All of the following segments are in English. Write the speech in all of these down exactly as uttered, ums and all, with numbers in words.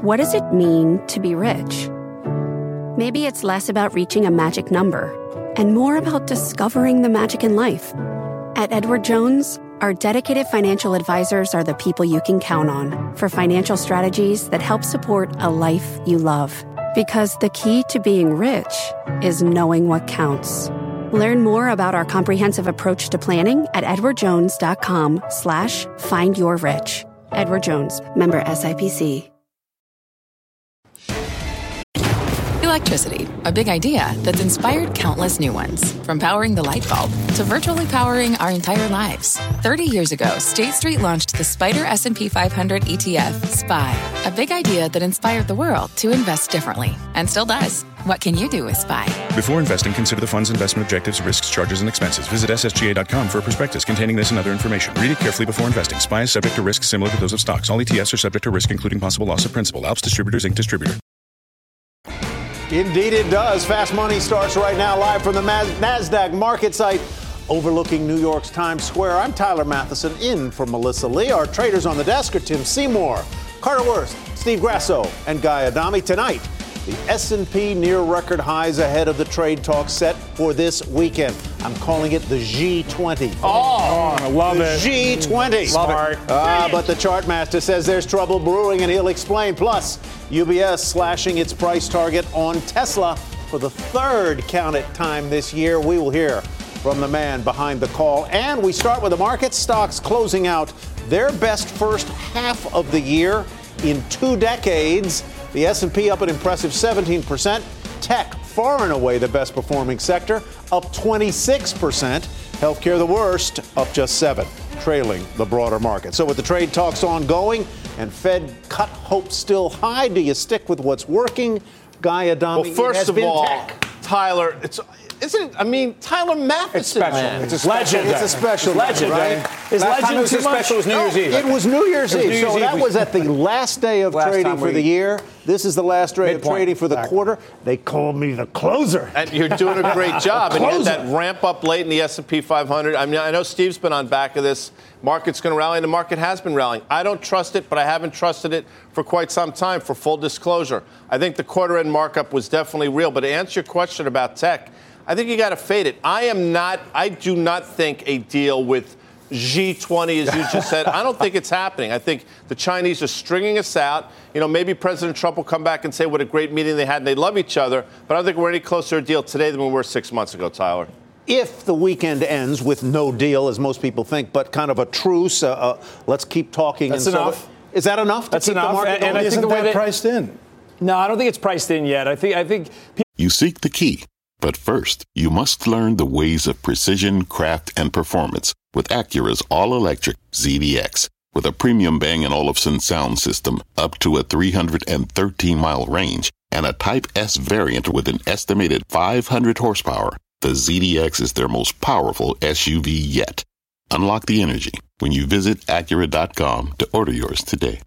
what does it mean to be rich? Maybe it's less about reaching a magic number and more about discovering the magic in life. At Edward Jones, our dedicated financial advisors are the people you can count on for financial strategies that help support a life you love. Because the key to being rich is knowing what counts. Learn more about our comprehensive approach to planning at edwardjones.com slash find your rich. Edward Jones, member S I P C. Electricity, a big idea that's inspired countless new ones. From powering the light bulb to virtually powering our entire lives. thirty years ago, State Street launched the Spider S and P five hundred E T F, S P Y, a big idea that inspired the world to invest differently, and still does. What can you do with S P Y? Before investing, consider the fund's investment objectives, risks, charges, and expenses. Visit S S G A dot com for a prospectus containing this and other information. Read it carefully before investing. S P Y is subject to risks similar to those of stocks. All E T Fs are subject to risk, including possible loss of principal. Alps Distributors, Incorporated. Distributor. Indeed it does. Fast Money starts right now, live from the NASDAQ market site overlooking New York's Times Square. I'm Tyler Matheson, in for Melissa Lee. Our traders on the desk are Tim Seymour, Carter Worst, Steve Grasso, and Guy Adami. Tonight, the S and P near record highs ahead of the trade talk set for this weekend. I'm calling it the G twenty. Oh, I love the it. G twenty. Smart. Uh, but the chart master says there's trouble brewing, and he'll explain. Plus, U B S slashing its price target on Tesla for the third count it time this year. We will hear from the man behind the call. And we start with the market. Stocks closing out their best first half of the year in two decades. The S and P up an impressive seventeen percent. Tech, far and away the best performing sector, up twenty-six percent. Healthcare, the worst, up just seven, trailing the broader market. So with the trade talks ongoing and Fed cut hopes still high, do you stick with what's working? Guy Adami, well, first it has of been all, tech. Tyler, it's isn't it? I mean, Tyler Matheson. It's special. Man. It's a special. Legend. It's a special. It's legend, right? right? Is Last legend time it was too a special much? was New Year's Eve. It was New Year's It was Eve. New Year's so Eve. that was at the last day of Last trading time for we- the year. This is the last day of Midpoint. trading for the Exactly. quarter. They call me the closer. And you're doing a great job. And you had Closer. that ramp up late in the S and P five hundred. I mean, I know Steve's been on back of this. Market's going to rally, and the market has been rallying. I don't trust it, but I haven't trusted it for quite some time, for full disclosure. I think the quarter-end markup was definitely real. But to answer your question about tech, I think you got to fade it. I am not, I do not think a deal with G twenty, as you just said, I don't think it's happening. I think the Chinese are stringing us out. You know, maybe President Trump will come back and say what a great meeting they had and they love each other. But I don't think we're any closer to a deal today than we were six months ago, Tyler. If the weekend ends with no deal, as most people think, but kind of a truce, uh, uh, let's keep talking. That's and enough. So, is that enough to That's keep enough. the market And- going? and I think Isn't the way that that- priced in? No, I don't think it's priced in yet. I think I think You seek the key, but first, you must learn the ways of precision, craft, and performance with Acura's all-electric Z D X. With a premium Bang and Olufsen sound system up to a three hundred thirteen mile range and a Type S variant with an estimated five hundred horsepower, the Z D X is their most powerful S U V yet. Unlock the energy when you visit Acura dot com to order yours today.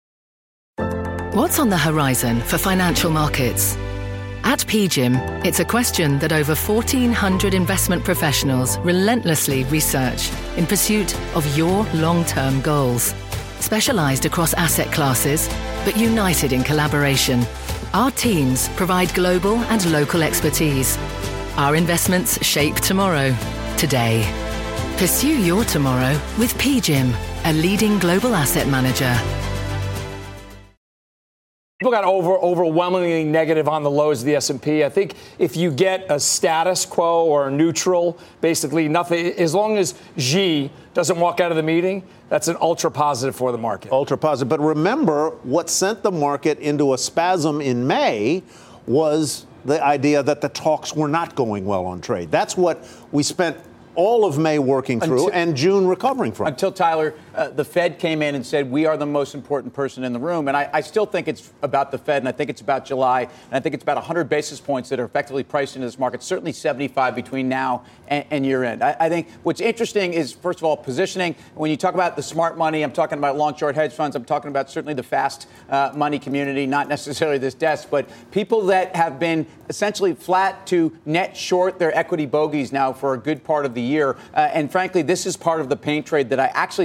What's on the horizon for financial markets? At P G I M, it's a question that over fourteen hundred investment professionals relentlessly research in pursuit of your long-term goals. Specialized across asset classes, but united in collaboration, our teams provide global and local expertise. Our investments shape tomorrow, today. Pursue your tomorrow with P G I M, a leading global asset manager. people got over overwhelmingly negative on the lows of the S and P. I think if you get a status quo or neutral, basically nothing, as long as Xi doesn't walk out of the meeting, that's an ultra positive for the market. Ultra positive. But remember, what sent the market into a spasm in May was the idea that the talks were not going well on trade. That's what we spent all of May working through Until, and June recovering from. Until, Tyler, uh, the Fed came in and said, we are the most important person in the room. And I, I still think it's about the Fed, and I think it's about July, and I think it's about one hundred basis points that are effectively priced into this market, certainly seventy-five between now and, and year end. I, I think what's interesting is, first of all, positioning. When you talk about the smart money, I'm talking about long-short hedge funds. I'm talking about certainly the fast uh, money community, not necessarily this desk, but people that have been essentially flat to net short their equity bogeys now for a good part of the year. Uh, and frankly, this is part of the pain trade that I actually think takes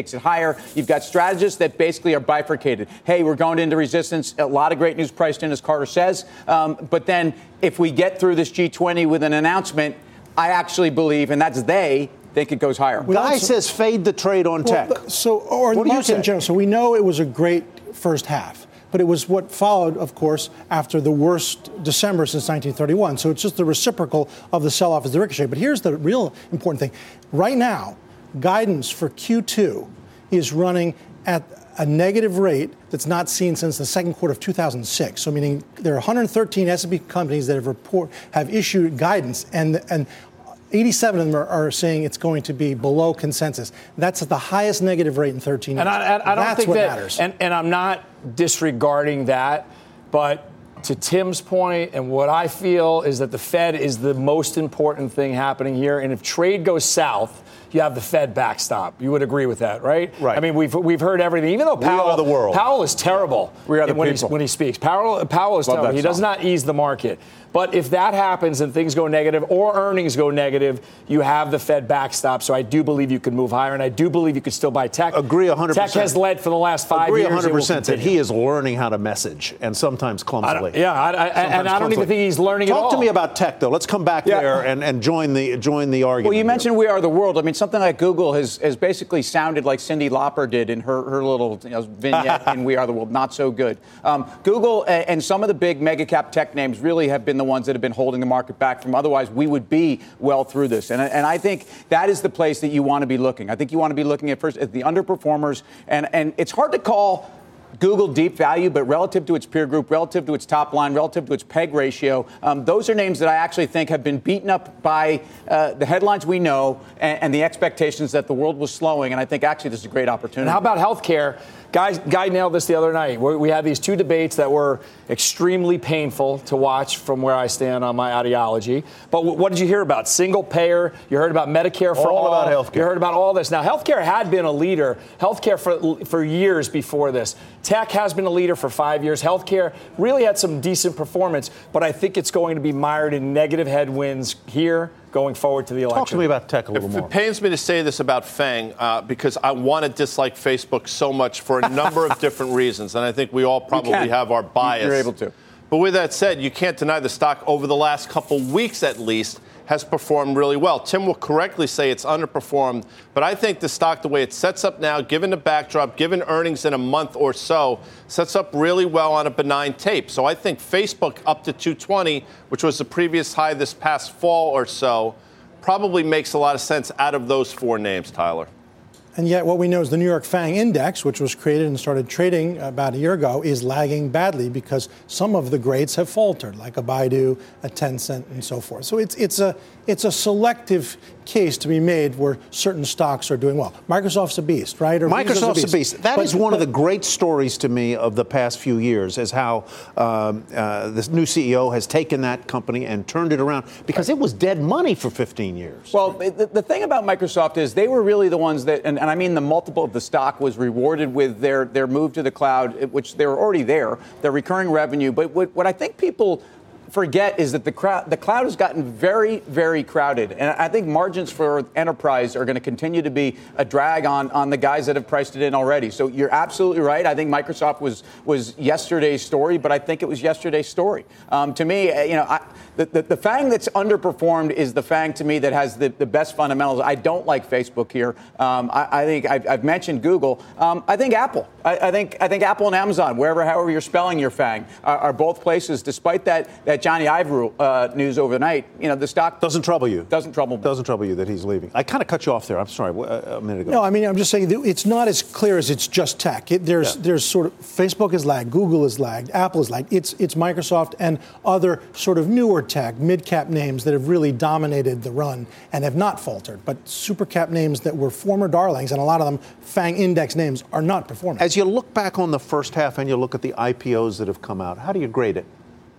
takes it higher. You've got strategists that basically are bifurcated. Hey, we're going into resistance. A lot of great news priced in, as Carter says. Um, but then if we get through this G twenty with an announcement, I actually believe, and that's they, think it goes higher. Guy also says fade the trade on well, tech. So, or what the do you market say? in general. So we know it was a great first half. But it was what followed, of course, after the worst December since nineteen thirty-one. So it's just the reciprocal of the sell-off as the ricochet. But here's the real important thing. Right now, guidance for Q two is running at a negative rate that's not seen since the second quarter of two thousand six. So meaning there are one hundred thirteen S and P companies that have report have issued guidance, and and eighty-seven of them are, are saying it's going to be below consensus. That's at the highest negative rate in thirteen years. And I, I, I don't That's think what that, matters. And, and I'm not disregarding that, but to Tim's point, and what I feel is that the Fed is the most important thing happening here. And if trade goes south, you have the Fed backstop. You would agree with that, right? Right. I mean, we've we've heard everything. Even though Powell, we are the world. Powell is terrible we are the when, people. he, when he speaks. Powell, Powell is Love terrible. that He does song. not ease the market. But if that happens and things go negative or earnings go negative, you have the Fed backstop. So I do believe you can move higher, and I do believe you could still buy tech. Agree one hundred percent. Tech has led for the last five Agree years. one hundred percent It will that he is learning how to message, and sometimes I clumsily. don't- yeah, I, I, and I don't even think he's learning Talk at all. to me about tech, though. Let's come back Yeah. there and, and join the join the argument. Well, you here. mentioned we are the world. I mean, something like Google has, has basically sounded like Cyndi Lauper did in her, her little you know, vignette in We Are the World. Not so good. Um, Google and, and some of the big mega cap tech names really have been the ones that have been holding the market back from otherwise we would be well through this. And, and I think that is the place that you want to be looking. I think you want to be looking at first at the underperformers. And, and it's hard to call Google deep value, but relative to its peer group, relative to its top line, relative to its P E G ratio, um, those are names that I actually think have been beaten up by uh, the headlines we know and, and the expectations that the world was slowing. And I think actually this is a great opportunity. And how about healthcare? Guy, Guy nailed this the other night. We, we had these two debates that were extremely painful to watch from where I stand on my ideology. But w- what did you hear about? Single payer. You heard about Medicare for all. All about healthcare. You heard about all this. Now, healthcare had been a leader. Healthcare for for years before this. Tech has been a leader for five years. Healthcare really had some decent performance, but I think it's going to be mired in negative headwinds here going forward to the election. Talk to me about tech a little If more. it pains me to say this about Fang, uh, because I want to dislike Facebook so much for a number of different reasons, and I think we all probably can. have our bias. You're able to. But with that said, you can't deny the stock over the last couple weeks at least has performed really well. Tim will correctly say it's underperformed, but I think the stock, the way it sets up now, given the backdrop, given earnings in a month or so, sets up really well on a benign tape. So I think Facebook up to two twenty, which was the previous high this past fall or so, probably makes a lot of sense out of those four names, Tyler. And yet what we know is the New York Fang Index, which was created and started trading about a year ago, is lagging badly because some of the grades have faltered, like a Baidu, a Tencent, and so forth. So it's it's a it's a selective case to be made where certain stocks are doing well. Microsoft's a beast, right? Or Visa's Microsoft's a beast. That But- is one but- of the great stories to me of the past few years, is how um, uh, this new C E O has taken that company and turned it around, because it was dead money for fifteen years. Well, the, the thing about Microsoft is they were really the ones that, and, and I mean the multiple of the stock was rewarded with their, their move to the cloud, which they were already there, their recurring revenue. But what, what I think people forget is that the, crowd, the cloud has gotten very, very crowded. And I think margins for enterprise are going to continue to be a drag on, on the guys that have priced it in already. So you're absolutely right. I think Microsoft was, was yesterday's story, but I think it was yesterday's story. Um, to me, you know, I, the, the, the FANG that's underperformed is the FANG, to me, that has the, the best fundamentals. I don't like Facebook here. Um, I, I think I've, I've mentioned Google. Um, I think Apple. I, I think I think Apple and Amazon, wherever, however you're spelling your FANG, are, are both places, despite that, that Johnny Ive uh, news overnight, you know, the stock doesn't trouble you. Doesn't trouble me. Doesn't trouble you that he's leaving. I kind of cut you off there. I'm sorry. A minute ago. No, I mean, I'm just saying that it's not as clear as it's just tech. It, there's Yeah. there's sort of Facebook has lagged, Google has lagged, Apple has lagged. It's it's Microsoft and other sort of newer tech, mid-cap names that have really dominated the run and have not faltered. But super cap names that were former darlings, and a lot of them FANG index names, are not performing. As you look back on the first half and you look at the I P Os that have come out, how do you grade it?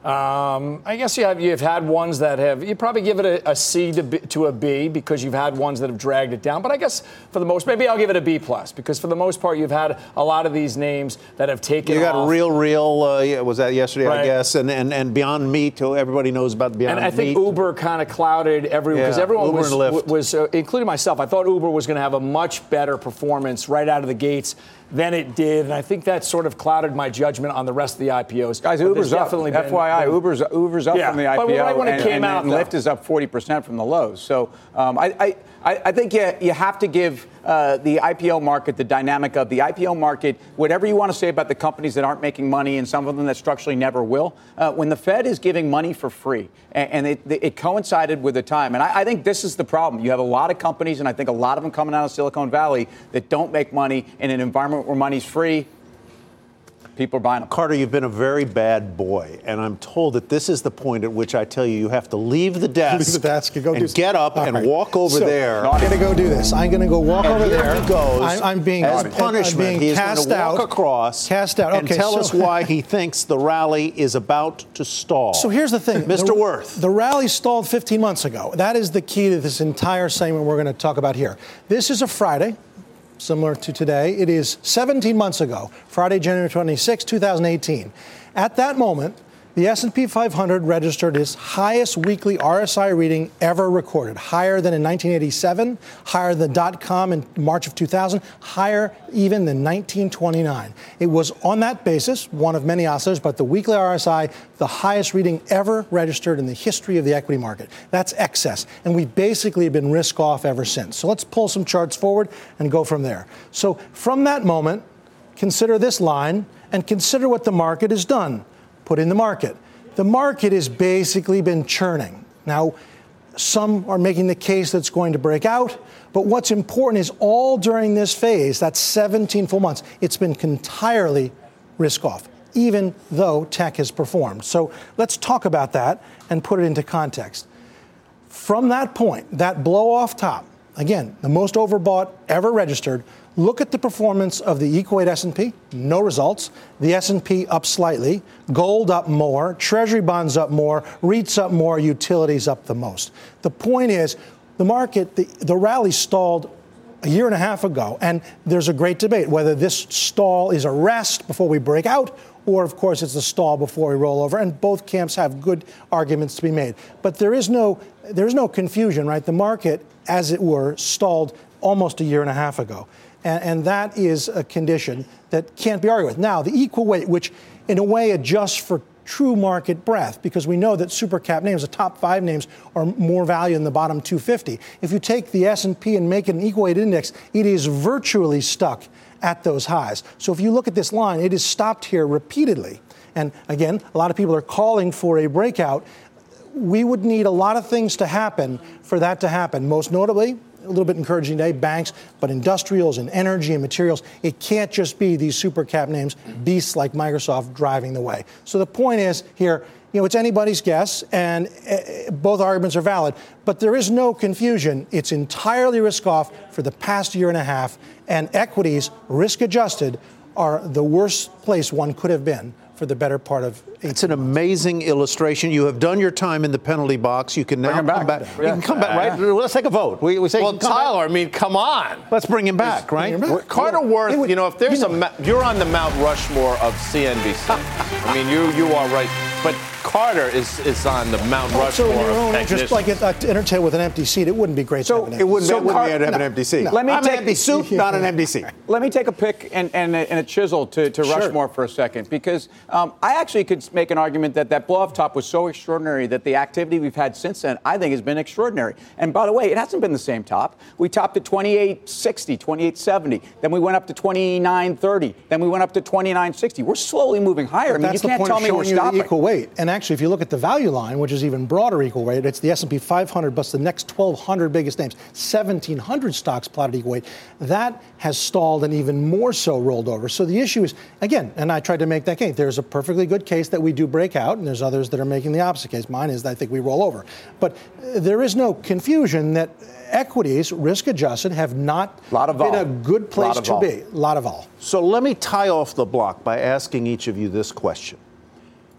Um, I guess you have, you've had ones that have, you probably give it a, a C to, B, to a B because you've had ones that have dragged it down. But I guess for the most, maybe I'll give it a B plus because for the most part, you've had a lot of these names that have taken You got off. Real Real, uh, was that yesterday, Right. I guess, and, and, and Beyond Meat, who everybody knows about Beyond Meat. And I think Meat. Uber kind of clouded everyone because Yeah, everyone Uber was, and Lyft. was uh, including myself, I thought Uber was going to have a much better performance right out of the gates than it did. And I think that sort of clouded my judgment on the rest of the I P Os. Guys, But Uber's there's up. definitely F Y I, been, Uber's, Uber's up Yeah, from the I P O. but right when it and, came and, out, and though. Lyft is up forty percent from the lows. So um, I, I, I think you, you have to give uh, the I P O market the dynamic of the I P O market, whatever you want to say about the companies that aren't making money and some of them that structurally never will. Uh, when the Fed is giving money for free, and, and it, it coincided with the time, and I, I think this is the problem. You have a lot of companies, and I think a lot of them coming out of Silicon Valley that don't make money in an environment where money's free. People are buying them. Carter, you've been a very bad boy, and I'm told that this is the point at which I tell you you have to leave the desk, Leave the desk and go and do get up All and right. walk over So, there. I'm going to go do this. I'm going to go walk And over here there. he goes. I'm, I'm being as I'm punishment. being He's cast going to walk out. across, Cast out. and Okay, tell so- us why he thinks the rally is about to stall. So here's the thing, Mister The, Worth. The rally stalled fifteen months ago. That is the key to this entire segment we're going to talk about here. This is a Friday, similar to today. It is seventeen months ago, Friday, January twenty-sixth, twenty eighteen. At that moment, the S and P five hundred registered its highest weekly R S I reading ever recorded, higher than in nineteen eighty-seven, higher than dot-com in March of two thousand, higher even than nineteen twenty-nine. It was on that basis, one of many oscillators, but the weekly R S I, the highest reading ever registered in the history of the equity market. That's excess. And we've basically been risk off ever since. So let's pull some charts forward and go from there. So from that moment, consider this line and consider what the market has done. Put in the market. The market has basically been churning. Now, some are making the case that it's going to break out, but what's important is all during this phase, that's seventeen full months, it's been entirely risk off, even though tech has performed. So let's talk about that and put it into context. From that point, that blow off top, again, the most overbought ever registered, look at the performance of the equal weight S and P, no results. The S and P up slightly, gold up more, treasury bonds up more, REITs up more, utilities up the most. The point is, the market, the, the rally stalled a year and a half ago, and there's a great debate whether this stall is a rest before we break out, or, of course, it's a stall before we roll over, and both camps have good arguments to be made. But there is no, there is no confusion, right? The market, as it were, stalled almost a year and a half ago. And, and that is a condition that can't be argued with. Now, the equal weight, which in a way adjusts for true market breadth, because we know that super cap names, the top five names, are more value than the bottom two hundred fifty. If you take the S and P and make it an equal weight index, it is virtually stuck at those highs. So if you look at this line, it is stopped here repeatedly. And again, a lot of people are calling for a breakout. We would need a lot of things to happen for that to happen. Most notably, a little bit encouraging today, banks, but industrials and energy and materials. It can't just be these super cap names, beasts like Microsoft driving the way. So the point is here, you know, it's anybody's guess, and uh, both arguments are valid. But there is no confusion. It's entirely risk off for the past year and a half, and equities, risk adjusted, are the worst place one could have been for the better part of eight. It's an amazing illustration. You have done your time in the penalty box. You can now Bring him come back. back. Yeah. You can come back, right? Let's take a vote. We, we say Well, you can come back. Tyler, I mean, come on. Let's bring him back, right? him back. Carter Worth, It would- you know, if there's you know- a, Ma- you're on the Mount Rushmore of C N B C. I mean, you you are right. But Carter is is on the Mount Also, in Rushmore your own of interest, technicians. like uh, to entertain with an empty seat, it wouldn't be great So to have an empty It wouldn't, So it wouldn't Car- be to have an no, empty seat. no. Let me I'm take- an empty suit, not an empty seat. Let me take a pick and, and, a, and a chisel to, to Sure. Rushmore for a second, because um, I actually could make an argument that that blow-off top was so extraordinary that the activity we've had since then, I think, has been extraordinary. And by the way, it hasn't been the same top. We topped at twenty-eight sixty, twenty-eight seventy. Then we went up to twenty-nine thirty. Then we went up to twenty-nine sixty. We're slowly moving higher. I mean, That's you can't the point tell of me we're showing you stopping. the equal weight. And actually, if you look at the value line, which is even broader equal weight, it's the S and P five hundred plus the next twelve hundred biggest names, seventeen hundred stocks plotted equal weight. That has stalled and even more so rolled over. So the issue is, again, and I tried to make that case, there's a perfectly good case that we do break out, and there's others that are making the opposite case. Mine is that I think we roll over. But uh, there is no confusion that equities, risk adjusted, have not Lot of been vol. a good place Lot of to vol. be. A lot of all. So let me tie off the block by asking each of you this question.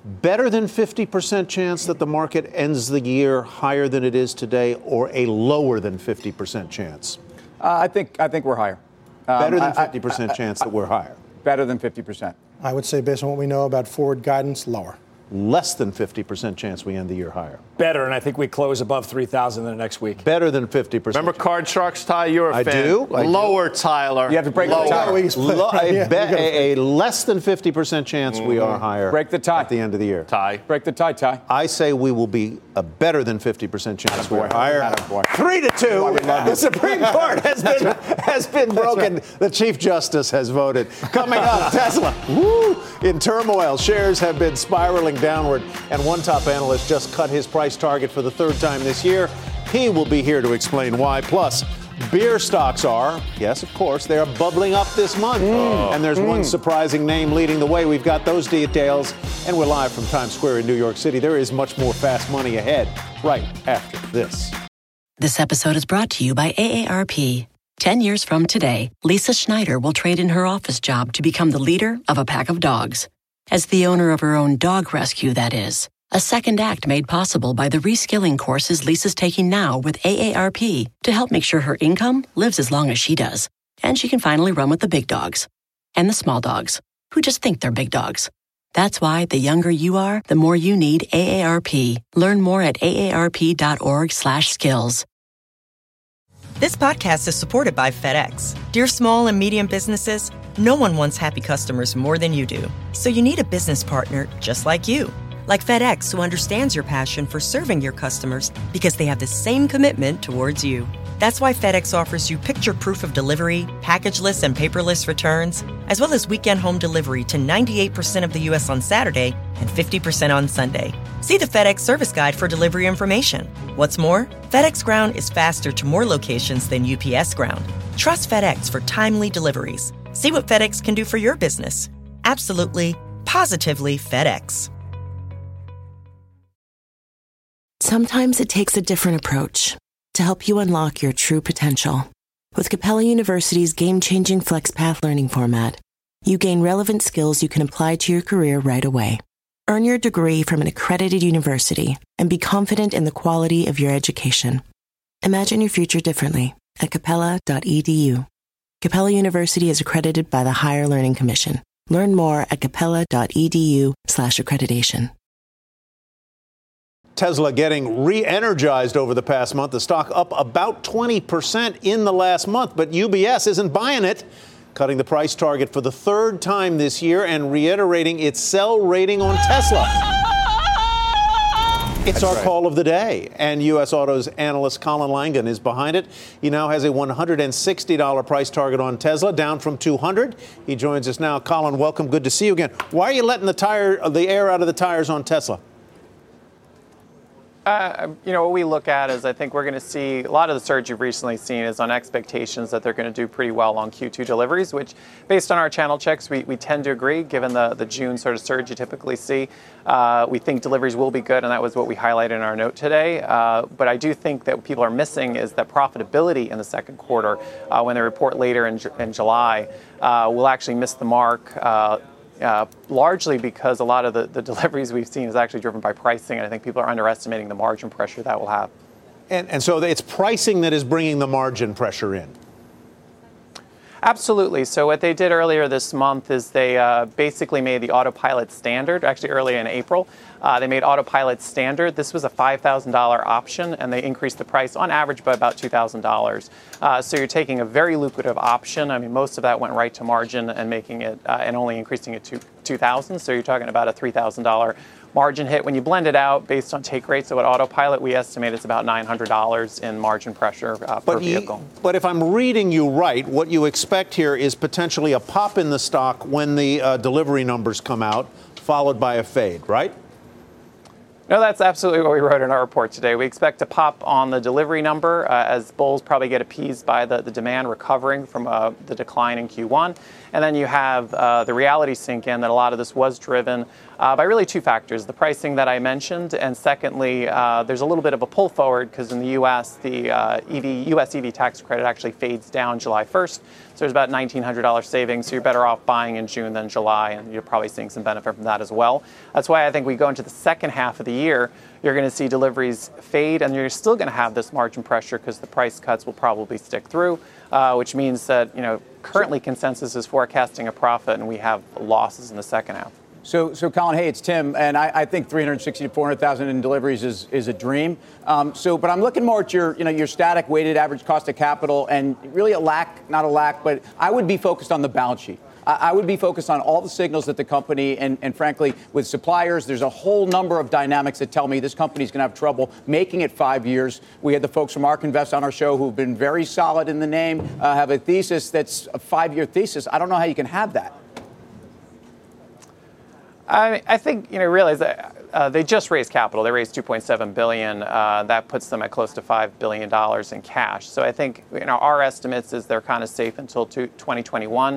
Better than fifty percent chance that the market ends the year higher than it is today, or a lower than fifty percent chance? Uh, I think I think we're higher. Um, Better than I- fifty percent I- I- chance that we're higher. Better than fifty percent. I would say, based on what we know about forward guidance, lower. Less than fifty percent chance we end the year higher. Better, and I think we close above three thousand in the next week. Better than fifty percent. Remember Card Sharks, Ty? You're a I fan. do. I Lower, Tyler. You have to break the Lower. tie. Lo- a, Yeah, be- you gotta- a, a less than fifty percent chance we are higher. Break the tie. At the end of the year. Ty. Break the tie, Ty. I say we will be a better than fifty percent chance we are Attaboy. higher. Attaboy. Three to two. Why we love The you. Supreme Court has been has been broken. The Chief Justice has voted. Coming up, Tesla. Woo! In turmoil, shares have been spiraling downward, and one top analyst just cut his price target for the third time this year. He will be here to explain why. Plus, beer stocks are, yes, of course, they are bubbling up this month. And there's one surprising name leading the way. We've got those details, and we're live from Times Square in New York City. There is much more fast money ahead right after this. This episode is brought to you by A A R P. Ten years from today, Lisa Schneider will trade in her office job to become the leader of a pack of dogs. As the owner of her own dog rescue, that is. A second act made possible by the reskilling courses Lisa's taking now with A A R P to help make sure her income lives as long as she does. And she can finally run with the big dogs. And the small dogs, who just think they're big dogs. That's why the younger you are, the more you need A A R P. Learn more at aarp.org slash skills. This podcast is supported by FedEx. Dear small and medium businesses, no one wants happy customers more than you do. So you need a business partner just like you. Like FedEx, who understands your passion for serving your customers because they have the same commitment towards you. That's why FedEx offers you picture proof of delivery, packageless and paperless returns, as well as weekend home delivery to ninety-eight percent of the U S on Saturday and fifty percent on Sunday. See the FedEx service guide for delivery information. What's more, FedEx Ground is faster to more locations than U P S Ground. Trust FedEx for timely deliveries. See what FedEx can do for your business. Absolutely, positively FedEx. Sometimes it takes a different approach to help you unlock your true potential. With Capella University's game-changing FlexPath learning format, you gain relevant skills you can apply to your career right away. Earn your degree from an accredited university and be confident in the quality of your education. Imagine your future differently at capella dot e d u. Capella University is accredited by the Higher Learning Commission. Learn more at capella dot e d u slash accreditation. Tesla getting re-energized over the past month. The stock up about twenty percent in the last month, but U B S isn't buying it, cutting the price target for the third time this year and reiterating its sell rating on Tesla. It's That's our right. call of the day, and U S Autos analyst Colin Langan is behind it. He now has a one hundred sixty dollars price target on Tesla, down from two hundred dollars. He joins us now. Colin, welcome. Good to see you again. Why are you letting the tire, the air out of the tires on Tesla? Uh, you know, what we look at is I think we're going to see a lot of the surge you've recently seen is on expectations that they're going to do pretty well on Q two deliveries, which based on our channel checks, we, we tend to agree given the, the June sort of surge you typically see. Uh, we think deliveries will be good, and that was what we highlighted in our note today. Uh, but I do think that what people are missing is that profitability in the second quarter, uh, when they report later in, in July, uh, will actually miss the mark. Uh, Uh, largely because a lot of the, the deliveries we've seen is actually driven by pricing, and I think people are underestimating the margin pressure that will have. And, and so it's pricing that is bringing the margin pressure in. Absolutely. So what they did earlier this month is they uh, basically made the autopilot standard, actually earlier in April. Uh, they made autopilot standard. This was a five thousand dollars option, and they increased the price on average by about two thousand dollars. Uh, so you're taking a very lucrative option. I mean, most of that went right to margin and making it uh, and only increasing it to two thousand dollars. So you're talking about a three thousand dollars margin hit. When you blend it out based on take rates of what autopilot, we estimate it's about nine hundred dollars in margin pressure uh, per but vehicle. You, but if I'm reading you right, what you expect here is potentially a pop in the stock when the uh, delivery numbers come out, followed by a fade, right? No, that's absolutely what we wrote in our report today. We expect to pop on the delivery number uh, as bulls probably get appeased by the, the demand recovering from uh, the decline in Q one. And then you have uh, the reality sink in that a lot of this was driven uh, by really two factors, the pricing that I mentioned, and secondly, uh, there's a little bit of a pull forward because in the U S, the uh, E V, U S E V tax credit actually fades down July first. So there's about nineteen hundred dollars savings, so you're better off buying in June than July, and you're probably seeing some benefit from that as well. That's why I think we go into the second half of the year, you're going to see deliveries fade, and you're still going to have this margin pressure because the price cuts will probably stick through, uh, which means that, you know, currently consensus is forecasting a profit, and we have losses in the second half. So, so Colin, hey, it's Tim, and I, I think three hundred sixty to four hundred thousand in deliveries is, is a dream. Um, so, but I'm looking more at your, you know, your static weighted average cost of capital, and really a lack, not a lack, but I would be focused on the balance sheet. I, I would be focused on all the signals that the company, and, and frankly, with suppliers, there's a whole number of dynamics that tell me this company's going to have trouble making it five years. We had the folks from ARK Invest on our show who've been very solid in the name, uh, have a thesis that's a five-year thesis. I don't know how you can have that. I, I think, you know, realize that uh, they just raised capital. They raised two point seven billion dollars. Uh, that puts them at close to five billion dollars in cash. So I think, you know, our estimates is they're kind of safe until twenty twenty-one.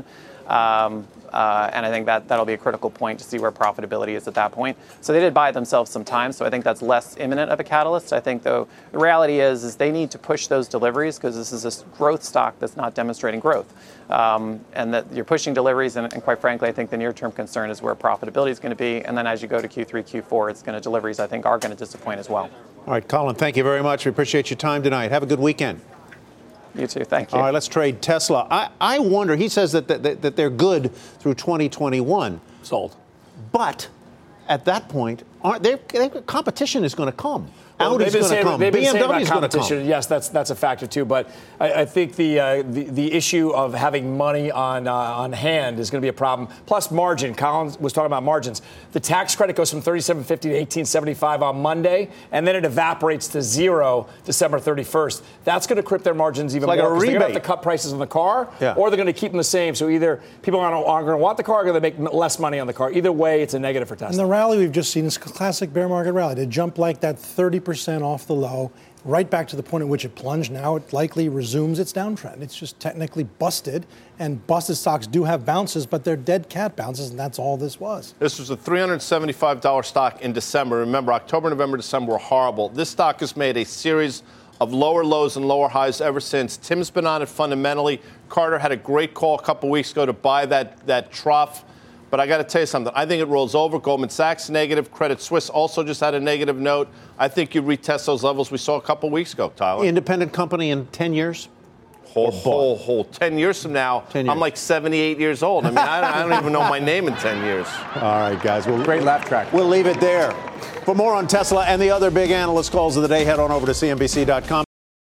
Um, uh, and I think that that'll be a critical point to see where profitability is at that point. So they did buy themselves some time. So I think that's less imminent of a catalyst. I think, though, the reality is, is they need to push those deliveries because this is a growth stock that's not demonstrating growth. Um, and that you're pushing deliveries. And, and quite frankly, I think the near-term concern is where profitability is going to be. And then as you go to Q three, Q four, it's going to deliveries, I think, are going to disappoint as well. All right, Colin, thank you very much. We appreciate your time tonight. Have a good weekend. You too. Thank you. All right, let's trade Tesla. I, I wonder, he says that, that that they're good through twenty twenty-one. Sold. But at that point, aren't there, competition is going to come. Well, Audi's going to come. B M W is going to come. Yes, that's that's a factor too. But I, I think the, uh, the the issue of having money on uh, on hand is going to be a problem. Plus margin. Colin was talking about margins. The tax credit goes from thirty-seven fifty to eighteen seventy-five on Monday, and then it evaporates to zero December thirty-first. That's going to cripple their margins even it's more. Like a they're going to have rebate. to cut prices on the car, yeah. or they're going to keep them the same. So either people aren't, aren't going to want the car, or they're going to make less money on the car. Either way, it's a negative for Tesla. And the rally we've just seen is a classic bear market rally. To jump like that thirty percent off the low, right back to the point at which it plunged. Now it likely resumes its downtrend. It's just technically busted, and busted stocks do have bounces, but they're dead cat bounces, and that's all this was. This was a three hundred seventy-five dollars stock in December. Remember, October, November, December were horrible. This stock has made a series of lower lows and lower highs ever since. Tim's been on it fundamentally. Carter had a great call a couple weeks ago to buy that, that trough. But I got to tell you something. I think it rolls over. Goldman Sachs negative. Credit Suisse also just had a negative note. I think you retest those levels we saw a couple weeks ago, Tyler. Independent company in ten years? Whole, whole, whole. ten years from now, ten years. I'm like seventy-eight years old. I mean, I don't, I don't even know my name in ten years. All right, guys. We'll, Great laugh track. We'll leave it there. For more on Tesla and the other big analyst calls of the day, head on over to C N B C dot com.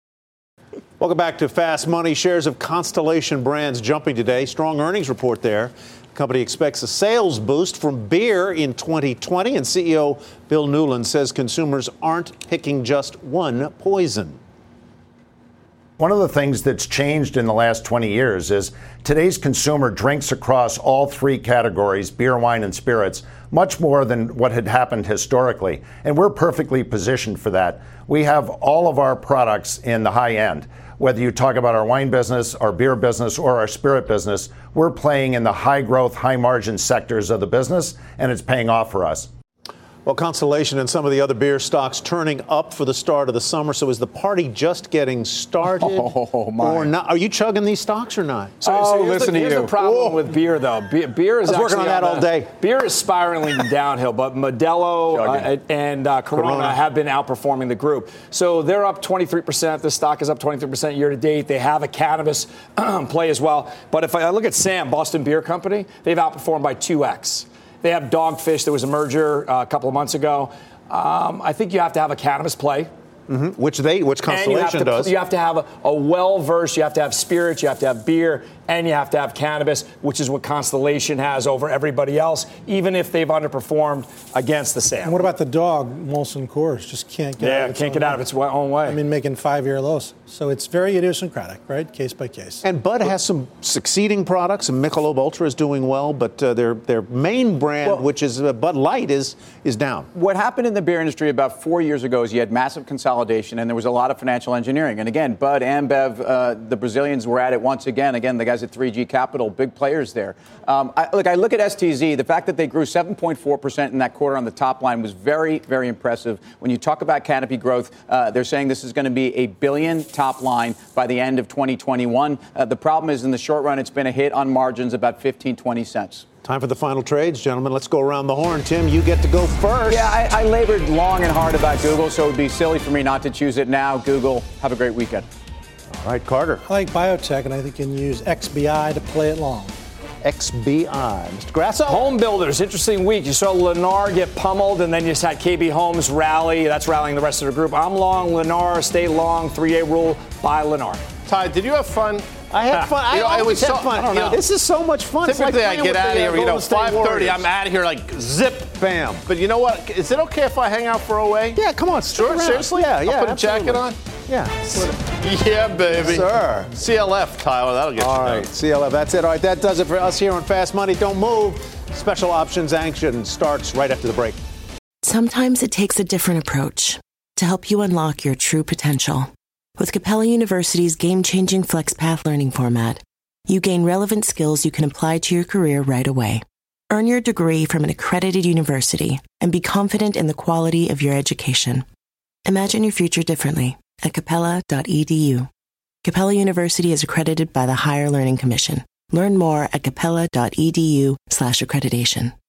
Welcome back to Fast Money. Shares of Constellation Brands jumping today. Strong earnings report there. The company expects a sales boost from beer in twenty twenty, and C E O Bill Newland says consumers aren't picking just one poison. One of the things that's changed in the last twenty years is today's consumer drinks across all three categories, beer, wine, and spirits, much more than what had happened historically. And we're perfectly positioned for that. We have all of our products in the high end. Whether you talk about our wine business, our beer business, or our spirit business, we're playing in the high growth, high margin sectors of the business, and it's paying off for us. Well, Constellation and some of the other beer stocks turning up for the start of the summer. So is the party just getting started? Oh, my. Or not? Are you chugging these stocks or not? So, oh, so here's listen the, to here's you. the problem Whoa. with beer, though. Beer, beer is I was working actually on that on all the, day. Beer is spiraling downhill, but Modelo uh, and uh, Corona, Corona have been outperforming the group. So they're up twenty-three percent. The stock is up twenty-three percent year to date. They have a cannabis play as well. But if I look at Sam, Boston Beer Company, they've outperformed by two x. They have Dogfish. There was a merger uh, a couple of months ago. Um, I think you have to have a cannabis play. Mm-hmm. Which they, which Constellation and you have to, does. You have to have a, a well-versed, you have to have spirits, you have to have beer, and you have to have cannabis, which is what Constellation has over everybody else, even if they've underperformed against the S A M. And what about the dog, Molson Coors? Just can't get yeah, out of its can't own get way. out of its own way. I mean, making five-year lows. So it's very idiosyncratic, right? Case by case. And Bud has some succeeding products, and Michelob Ultra is doing well, but uh, their their main brand, well, which is uh, Bud Light, is is down. What happened in the beer industry about four years ago is you had massive consolidation, and there was a lot of financial engineering. And again, Bud, Ambev, uh, the Brazilians were at it once again. Again, the guys at three G Capital, big players there. Um, I, look, I look at S T Z. The fact that they grew seven point four percent in that quarter on the top line was very, very impressive. When you talk about canopy growth, uh, they're saying this is going to be a billion top line by the end of twenty twenty-one. Uh, the problem is in the short run, it's been a hit on margins about fifteen, twenty cents. Time for the final trades, gentlemen. Let's go around the horn. Tim, you get to go first. Yeah, I, I labored long and hard about Google, so it would be silly for me not to choose it now. Google, have a great weekend. All right, Carter. I like biotech, and I think you can use X B I to play it long. X B I. Mister Grasso? Home builders, interesting week. You saw Lennar get pummeled, and then you saw K B Homes rally. That's rallying the rest of the group. I'm long Lennar, stay long, three A rule, buy Lennar. Ty, did you have fun? I had fun. I you know, always it was have so, fun. I don't know. This is so much fun. Typically, like I get out of here, you know, five thirty. I'm out of here like zip. Bam. But you know what? Is it okay if I hang out for O A? Yeah, come on. Sure, seriously? Yeah, yeah. I'll put absolutely. a jacket on? Yeah. Yeah, baby. Sir. C L F, Tyler. That'll get All you right, down. C L F. That's it. All right, that does it for us here on Fast Money. Don't move. Special options action starts right after the break. Sometimes it takes a different approach to help you unlock your true potential. With Capella University's game-changing FlexPath learning format, you gain relevant skills you can apply to your career right away. Earn your degree from an accredited university and be confident in the quality of your education. Imagine your future differently at capella dot e d u. Capella University is accredited by the Higher Learning Commission. Learn more at capella dot e d u slash accreditation.